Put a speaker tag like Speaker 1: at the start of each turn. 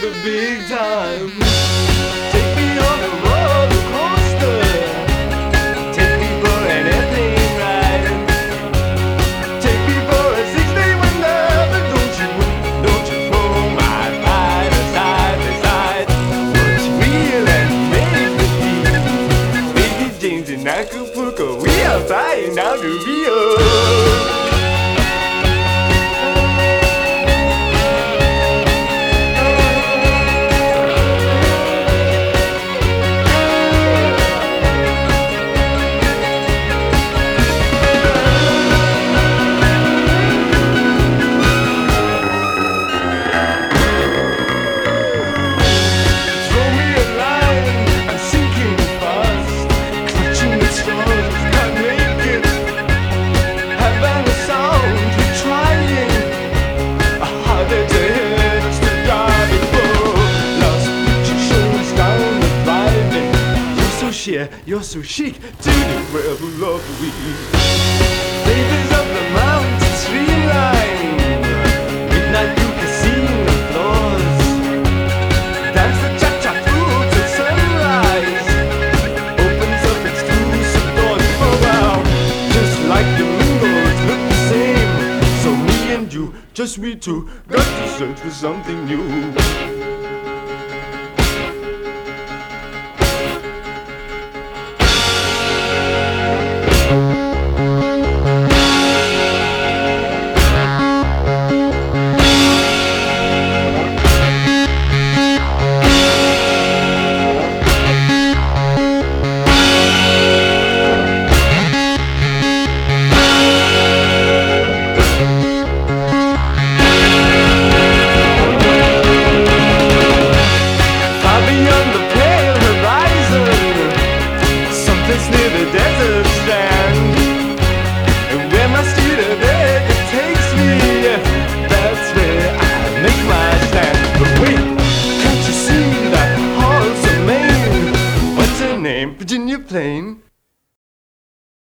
Speaker 1: the big time. Take me on a roller coaster. Take me for an airplane ride. Take me for a 6-day wonder. But don't you throw my pride aside, beside what's real and made believe. Baby James in Acapulco, we are flying down to Rio. You're so chic, to the rebel lovely. Ladies of the mountain streamline, midnight you can see the floors. Dance the cha-cha through till sunrise. Opens up exclusive doors. Oh wow, just like the windows look the same. So me and you, just we two, got to search for something new.